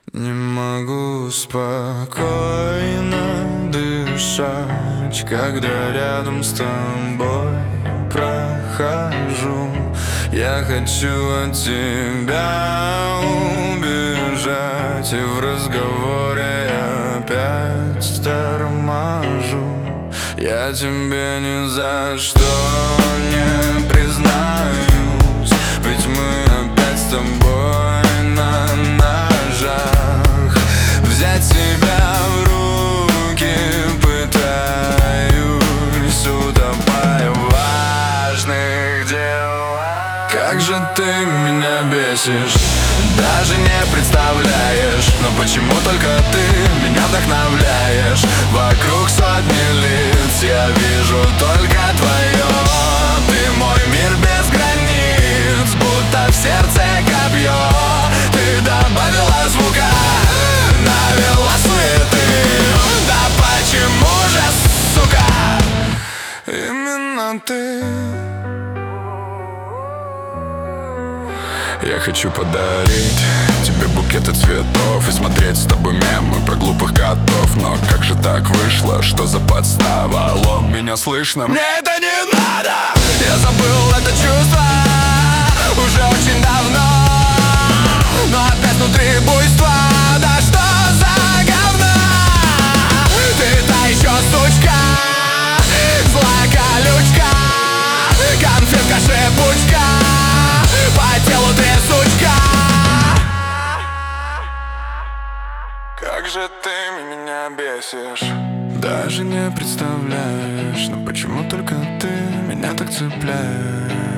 Не могу спокойно дышать, когда рядом с тобой прохожу. Я хочу от тебя убежать, и в разговоре я опять торможу. Я тебе ни за что не признаюсь, ведь мы опять с тобой на ножах. Взять себя в руки пытаюсь, утопая в важных делах. Как же ты меня бесишь, даже не представляешь. Но почему только ты меня вдохновляешь? Вокруг сотни лиц, я вижу только твое. Ты мой мир без границ, будто в сердце копье. Ты добавила звука, навела суеты. Да почему же, сука, именно ты? Я хочу подарить тебе букеты цветов и смотреть с тобой мемы про глупых котов. Но как же так вышло, что за подстава? Алло, меня слышно? Мне это не надо! Я забыл это чувство уже очень давно, но опять внутри буйство. Да что за говно? Ты та еще сучка, злая колючка, конфетка-шипучка, по телу трясучка. Как же ты меня бесишь, даже не представляешь. Но почему только ты меня так цепляешь?